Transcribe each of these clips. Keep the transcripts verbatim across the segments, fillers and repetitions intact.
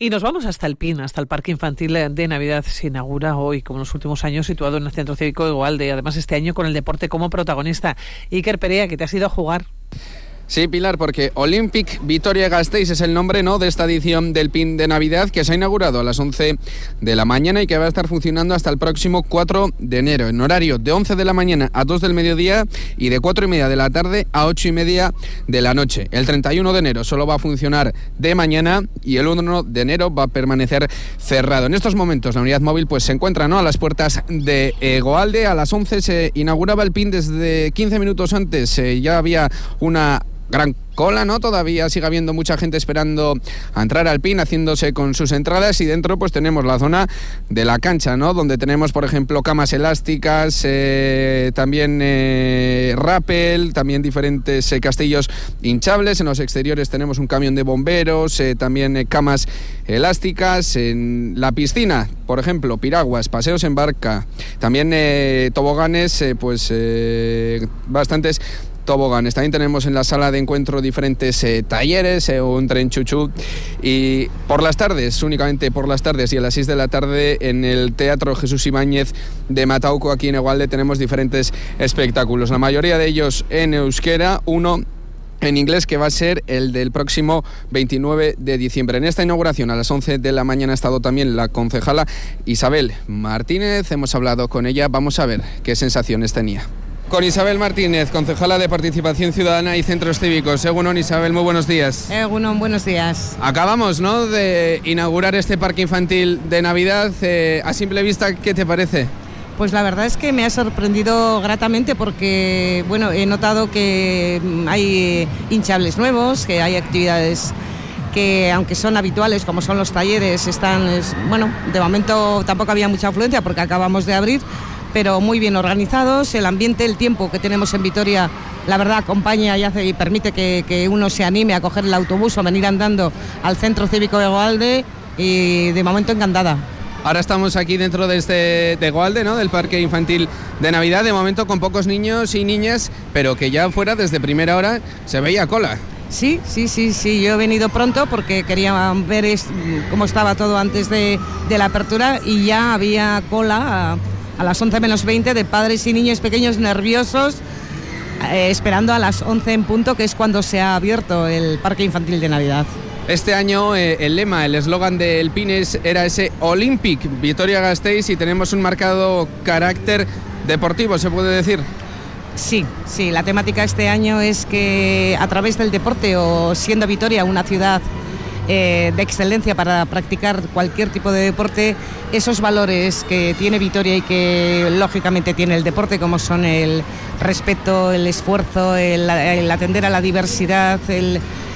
Y nos vamos hasta el Pin, hasta el Parque Infantil de Navidad. Se inaugura hoy, como en los últimos años, situado en el Centro Cívico de Egualde. Además, este año con el deporte como protagonista. Iker Perea, que te has ido a jugar. Sí, Pilar, porque Olympic Vitoria-Gasteiz es el nombre, ¿no?, de esta edición del Pin de Navidad, que se ha inaugurado a las once de la mañana y que va a estar funcionando hasta el próximo cuatro de enero, en horario de once de la mañana a dos del mediodía y de cuatro y media de la tarde a ocho y media de la noche. El treinta y uno de enero solo va a funcionar de mañana y el uno de enero va a permanecer cerrado. En estos momentos la unidad móvil pues se encuentra, ¿no?, a las puertas de Egualde. A las once se inauguraba el Pin. Desde quince minutos antes eh, ya había una gran cola, ¿no? Todavía sigue habiendo mucha gente esperando a entrar al Pin, haciéndose con sus entradas, y dentro pues tenemos la zona de la cancha, ¿no?, donde tenemos, por ejemplo, camas elásticas, eh, también eh, rappel, también diferentes eh, castillos hinchables. En los exteriores tenemos un camión de bomberos, eh, también eh, camas elásticas. En la piscina, por ejemplo, piraguas, paseos en barca, también eh, toboganes, eh, pues eh, bastantes toboganes. También tenemos en la sala de encuentro diferentes eh, talleres, eh, un tren chuchú, y por las tardes, únicamente por las tardes y a las seis de la tarde en el Teatro Jesús Ibáñez de Matauco, aquí en Egualde, tenemos diferentes espectáculos, la mayoría de ellos en euskera, uno en inglés que va a ser el del próximo veintinueve de diciembre. En esta inauguración a las once de la mañana ha estado también la concejala Isabel Martínez. Hemos hablado con ella, vamos a ver qué sensaciones tenía. Con Isabel Martínez, concejala de Participación Ciudadana y Centros Cívicos. Egunon, Isabel, muy buenos días. Egunon, buenos días. Acabamos, ¿no?, de inaugurar este parque infantil de Navidad. Eh, a simple vista, ¿qué te parece? Pues la verdad es que me ha sorprendido gratamente porque, bueno, he notado que hay hinchables nuevos, que hay actividades que, aunque son habituales, como son los talleres, están, es, bueno, de momento tampoco había mucha afluencia porque acabamos de abrir, pero muy bien organizados. El ambiente, el tiempo que tenemos en Vitoria, la verdad acompaña y hace y permite que, que uno se anime a coger el autobús o venir andando al Centro Cívico de Egualde, y de momento encantada. Ahora estamos aquí dentro de este de Egualde, ¿no?, del Parque Infantil de Navidad, de momento con pocos niños y niñas, pero que ya fuera desde primera hora se veía cola. Sí, sí, sí, sí, yo he venido pronto porque quería ver es, cómo estaba todo antes de, de la apertura, y ya había cola a, a las once menos veinte de padres y niños pequeños nerviosos, eh, esperando a las once en punto, que es cuando se ha abierto el Parque Infantil de Navidad. Este año eh, el lema, el eslogan del Pin era ese Olympic Vitoria-Gasteiz, y tenemos un marcado carácter deportivo, ¿se puede decir? Sí, sí, la temática este año es que a través del deporte, o siendo Vitoria una ciudad eh, de excelencia para practicar cualquier tipo de deporte, esos valores que tiene Vitoria y que lógicamente tiene el deporte, como son el respeto, el esfuerzo, el, el atender a la diversidad, el...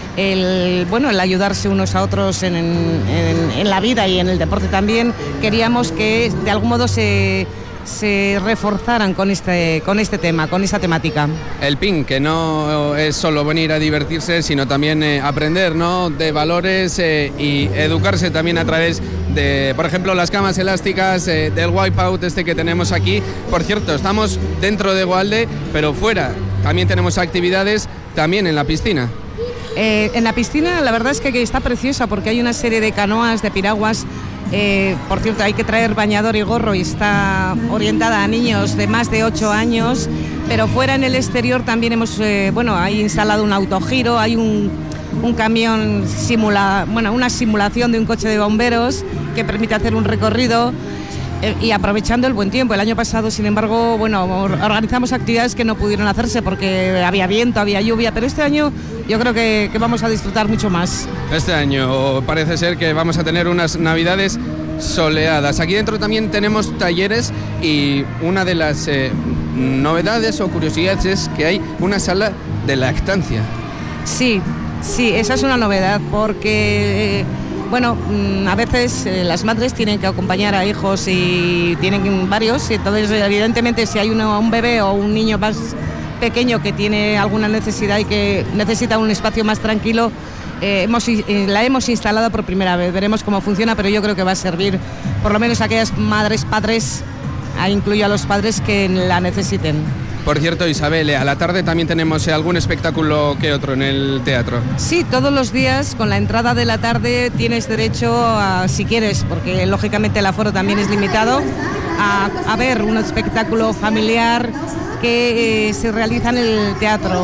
El, bueno, el ayudarse unos a otros en, en, en la vida y en el deporte también, queríamos que de algún modo se, se reforzaran con este, con este tema, con esta temática. El Pin, que no es solo venir a divertirse, sino también eh, aprender, ¿no?, de valores eh, y educarse también a través de, por ejemplo, las camas elásticas, eh, del wipeout este que tenemos aquí. Por cierto, estamos dentro de Egualde, pero fuera también tenemos actividades, también en la piscina. Eh, en la piscina la verdad es que está preciosa porque hay una serie de canoas, de piraguas. Eh, por cierto, hay que traer bañador y gorro y está orientada a niños de más de ocho años, pero fuera en el exterior también hemos, eh, bueno, hay instalado un autogiro, hay un, un camión simula, bueno, una simulación de un coche de bomberos que permite hacer un recorrido. Y aprovechando el buen tiempo. El año pasado, sin embargo, bueno, organizamos actividades que no pudieron hacerse porque había viento, había lluvia, pero este año yo creo que, que vamos a disfrutar mucho más. Este año parece ser que vamos a tener unas navidades soleadas. Aquí dentro también tenemos talleres, y una de las eh, novedades o curiosidades es que hay una sala de lactancia. Sí, sí, esa es una novedad porque... Eh, Bueno, a veces eh, las madres tienen que acompañar a hijos y tienen varios, y entonces evidentemente si hay uno, un bebé o un niño más pequeño que tiene alguna necesidad y que necesita un espacio más tranquilo, eh, hemos, eh, la hemos instalado por primera vez. Veremos cómo funciona, pero yo creo que va a servir por lo menos a aquellas madres, padres, a incluyo a los padres que la necesiten. Por cierto, Isabel, a la tarde también tenemos algún espectáculo que otro en el teatro. Sí, todos los días con la entrada de la tarde tienes derecho a, si quieres, porque lógicamente el aforo también es limitado, a, a ver un espectáculo familiar que eh, se realiza en el teatro.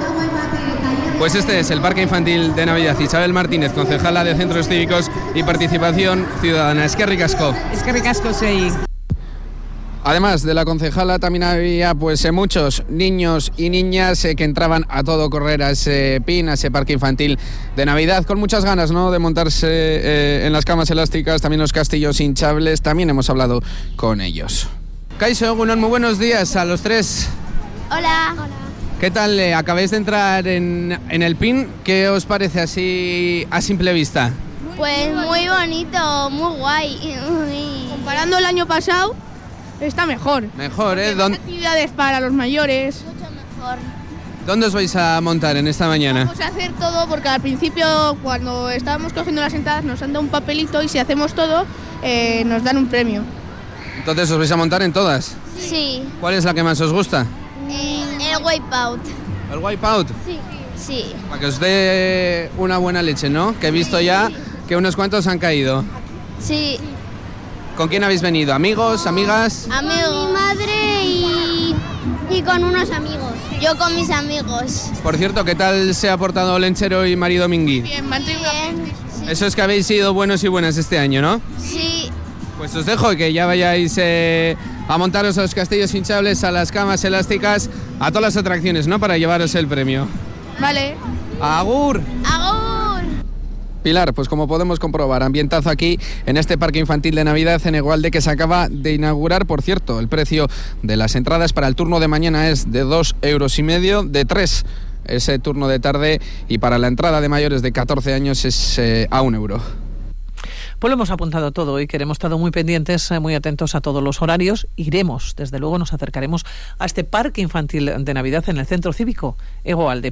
Pues este es el Parque Infantil de Navidad. Isabel Martínez, concejala de Centros Cívicos y Participación Ciudadana. Eskerrik asko. Eskerrik asko, sí. Además de la concejala, también había pues eh, muchos niños y niñas eh, que entraban a todo correr a ese pin, a ese parque infantil de Navidad, con muchas ganas, ¿no?, de montarse eh, en las camas elásticas, también los castillos hinchables. También hemos hablado con ellos. Kaixo, Egunon, muy buenos días a los tres. Hola. Hola. ¿Qué tal? Eh, acabáis de entrar en, en el pin. ¿Qué os parece así a simple vista? Pues muy bonito, muy guay. Muy... Comparando el año pasado, está mejor. Mejor, ¿eh? Más actividades para los mayores. Mucho mejor. ¿Dónde os vais a montar en esta mañana? Vamos a hacer todo porque al principio, cuando estábamos cogiendo las entradas, nos han dado un papelito y si hacemos todo, eh, nos dan un premio. Entonces, ¿os vais a montar en todas? Sí. ¿Cuál es la que más os gusta? Eh, el Wipeout. ¿El Wipeout? Sí. Sí. Para que os dé una buena leche, ¿no? Que he visto ya que unos cuantos han caído. Sí. ¿Con quién habéis venido? ¿Amigos? ¿Amigas? Amigos. Mi madre y, y con unos amigos. Yo con mis amigos. Por cierto, ¿qué tal se ha portado Lenchero y Mari Domingui? Bien, mantenido. Sí. Eso es que habéis sido buenos y buenas este año, ¿no? Sí. Pues os dejo que ya vayáis eh, a montaros a los castillos hinchables, a las camas elásticas, a todas las atracciones, ¿no?, para llevaros el premio. Vale. ¡Agur! ¡Agur! Pilar, pues como podemos comprobar, ambientazo aquí en este parque infantil de Navidad en Egualde, que se acaba de inaugurar. Por cierto, el precio de las entradas para el turno de mañana es de dos euros y medio, de tres ese turno de tarde, y para la entrada de mayores de catorce años es eh, a un euro. Pues lo hemos apuntado todo y que hemos estado muy pendientes, muy atentos a todos los horarios. Iremos, desde luego nos acercaremos a este parque infantil de Navidad en el Centro Cívico Egualde.